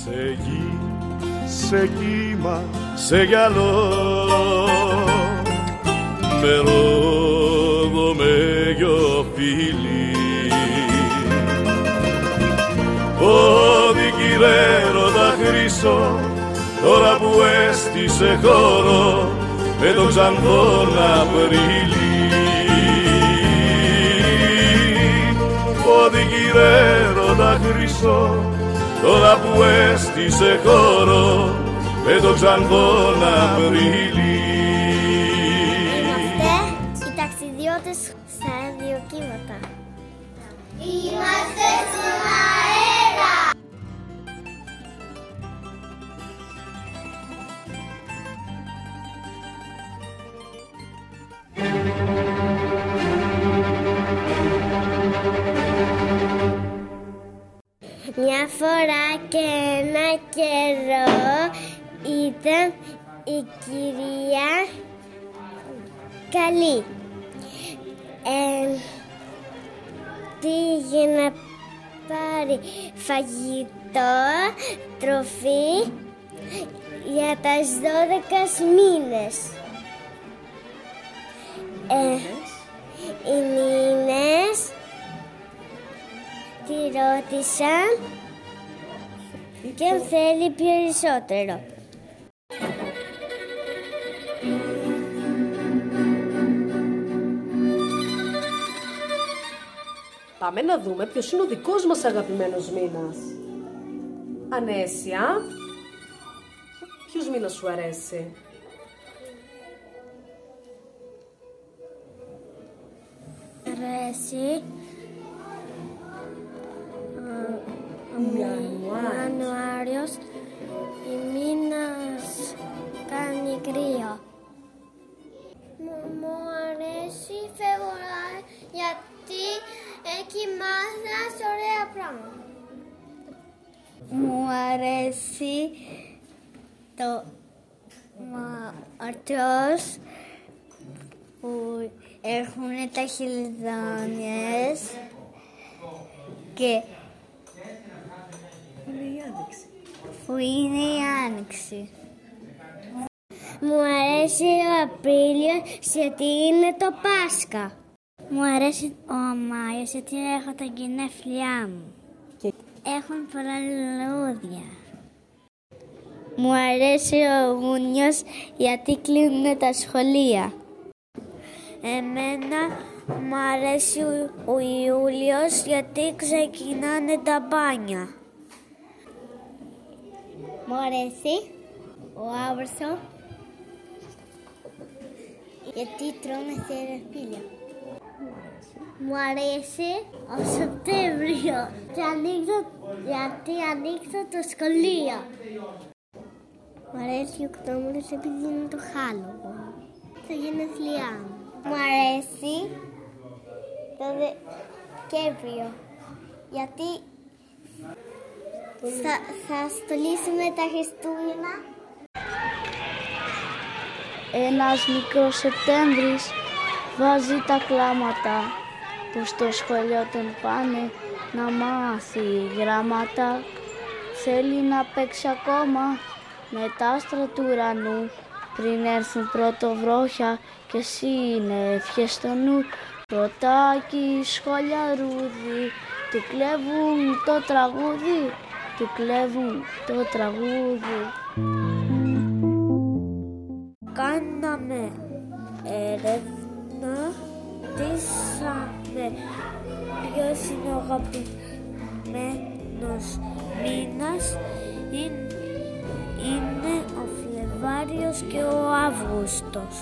Σε γη, σε κύμα, σε γυαλό, με ρόδο, με γιοφίλι, οδικηρέ ρώτα χρυσό, τώρα που έστησε χώρο με τον ξανθόν Απρίλη. Οδικηρέ ρώτα χρυσό, τώρα που έστησε χώρο με τον ξανθόν Απρίλη. Είμαστε οι ταξιδιώτες στα ραδιοκύματα. Είμαστε στον αέρα. Μια φορά και ένα καιρό ήταν η κυρία Καλή. Πήγε να πάρει φαγητό, τροφή για τα 12 μήνες. Οι μήνες τη ρώτησαν και αν θέλει περισσότερο. Πάμε να δούμε ποιος είναι ο δικός μας αγαπημένος μήνας. Ανέσια, ποιος μήνας σου αρέσει? Αρέσει Ιανουάριος, η μήνας κάνει κρύο. Μου αρέσει Φεβρουάριο γιατί έχει μάθας ωραία πράγματα. Μου αρέσει το Μάρτιος που έρχονται τα χελιδόνιες και που είναι η Άνοιξη. Μου αρέσει ο Απρίλιος γιατί είναι το Πάσχα. Μου αρέσει ο Μάιος γιατί έχω τα γενέθλιά μου. Έχουν πολλά λουλούδια. Μου αρέσει ο Ιούνιος γιατί κλείνουν τα σχολεία. Εμένα μου αρέσει ο Ιούλιος γιατί ξεκινάνε τα μπάνια. Μου αρέσει ο Αύγουστος γιατί τρώνε θεραπεία. Μου αρέσει ο Σεπτέμβριος γιατί ανοίξω το σχολείο. Μου αρέσει ο Οκτώβριος επειδή είναι το Χάλογο. Τα γενέθλιά μου. Μου αρέσει το Δεκέμβριο γιατί θα στολίσουμε τα Χριστούγεννα. Ένας μικρός Σεπτέμβρης βάζει τα κλάματα που στο σχολείο τον πάνε να μάθει γράμματα. Θέλει να παίξει ακόμα με τα άστρα του ουρανού πριν έρθουν πρωτοβρόχια και εσύ είναι ευχές στο νου. Πρωτάκι σχόλια ρούδι, του κλέβουν το τραγούδι, του κλέβουν το τραγούδι. Κάναμε έρευνα, δίσαμε ποιος είναι ο αγαπημένος μήνας. Είναι ο Φλεβάριος και ο Αύγουστος.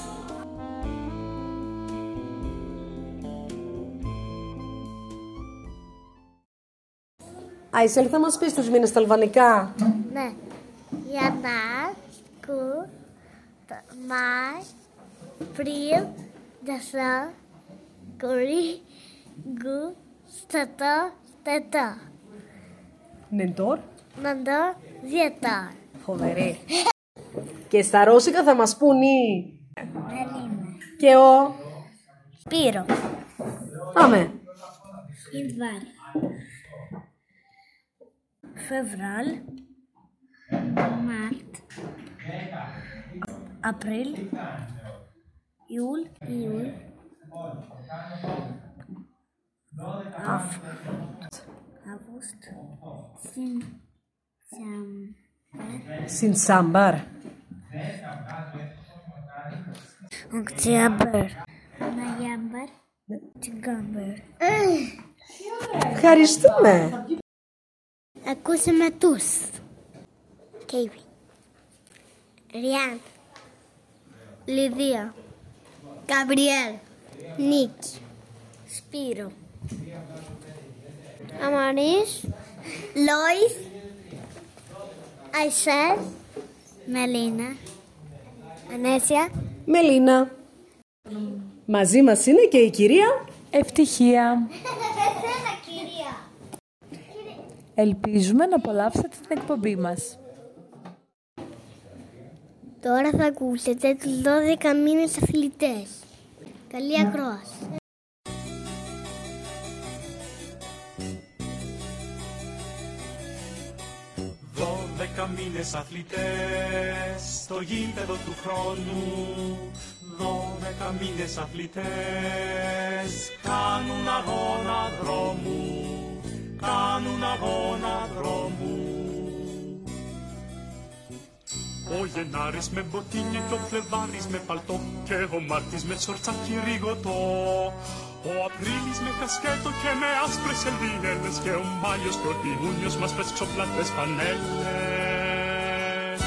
Αισέλ, θα μας πεις τους μήνες στα αλβανικά? Ναι. Ιανουάρ, Κου, Μάη, Πρίου, Δεσά, Κορί, Γκου, Στατά, Τετά. Νεντόρ. Ναντά, Διετά. Φοβερή. Και στα ρώσικα θα μας πούν οι... Ελίνα. Και ο... Σπύρο. Πάμε. Ινβάρ. Φεβράλ, Μάρτ, Απρίλ, Ιούλ, Αύγουστ, Σιντσάμπαρ. Οκτώβερ, Νοέμβρη, Δεκέμβρη. Ευχαριστούμε. Ακούσαμε τους. Κέιβι, Ριάν, Λιδία, Γκαμπριέλ, Νίκη, Σπύρο, Αμαρής, Λόις, Αϊσέλ, Μελίνα, Ανέσια, Μελίνα. Μαζί μας είναι και η κυρία Ευτυχία. Εσένα, κυρία. Ελπίζουμε να απολαύσετε την εκπομπή μας. Τώρα θα ακούσετε τους 12 μήνες αθλητές. Καλή ακρόαση. 12 μήνες αθλητές στο γήπεδο του χρόνου. 12 μήνες αθλητές κάνουν αγώνα δρόμου. Κάνουν αγώνα δρόμου. Ο Γενάρης με μποτίνι και ο Φλεβάρης με παλτό και ο Μάρτης με σορτσάκι ρίγωτο. Ο Απρίλης με κασκέτο και με άσπρες ελβίνελες και ο Μάιος και ο Ιούνιος μας πεσξοπλατές φανέλες.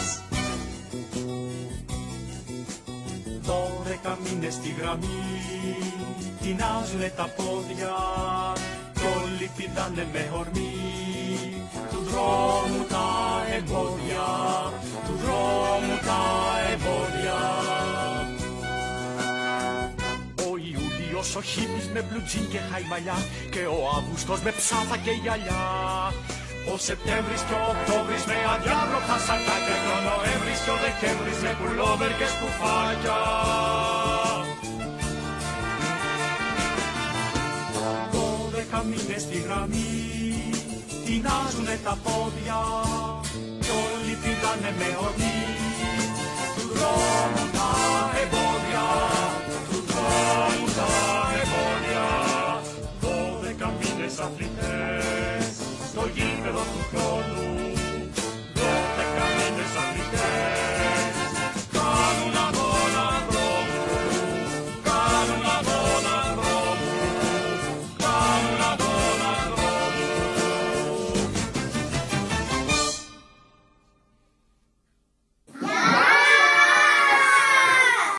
12 μήνες στη γραμμή τεινάζουνε τα πόδια κι όλοι πηδάνε με ορμή του δρόμου τα εμπόδια, του δρόμου τα εμπόδια. Ο Χίπης με μπλουτζίν και χαϊμαλιά και ο Αύγουστος με ψάθα και γυαλιά. Ο Σεπτέμβρης και ο Οκτώβρης με αδιάβροχα σακάκια και ο Νοέμβρης και ο Δεκέμβρης με πουλόβερ και σκουφάκια. 12 μήνες στη γραμμή τεινάζουνε τα πόδια κι όλοι πηδάνε με ορμή του δρόμου